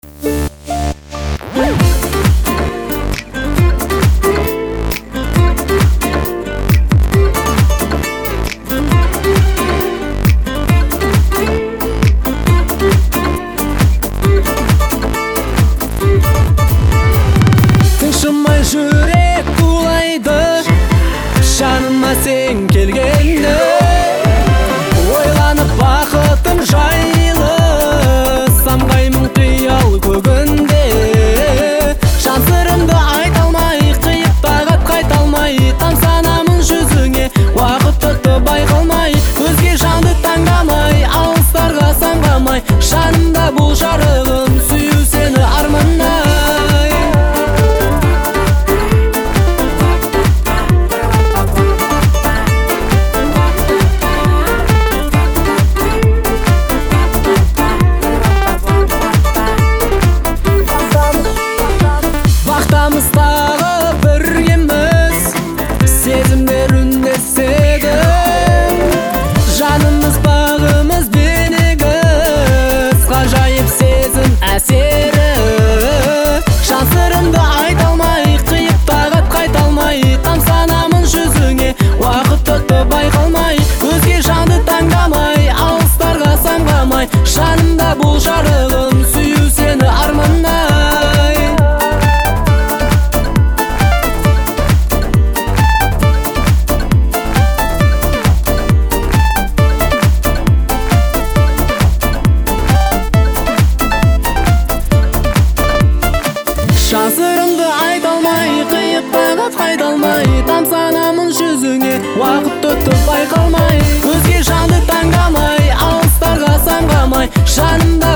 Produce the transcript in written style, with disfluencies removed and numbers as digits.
Тыншымай жүрек тулайды, жаныма сен келгенде. Ойланып бақытым жайлы, самғаймын қиял көгінде. Жан сырымды айта алмай, қиып тағат қайта алмай, тамсанамын жүзіңе, уақытты байқалмай. Өзге жанды таңдамай, алыстарға самғамай, жанымда бұл жарығым, сүю сені армандай. Бақтамыздағы біргеміз, сезімдер үндеседі. Жанымыз бағымыз бенегіз, ғажайып сезім әсері. Жан сырымды айта алмай, қиып тағат қайта алмай, тамсанамын жүзіңе, уақытты байқалмай. Өзге жанды таңдамай, алыстарға самғамай, жанымда бұл жарығым, сүю сені армандай. Жан сырымды айта алмай, қиып тағат қайта алмай, тамсанамын жүзіңе, уақытты байқалмай. Өзге жанды таңдамай, алыстарға самғамай, жанымда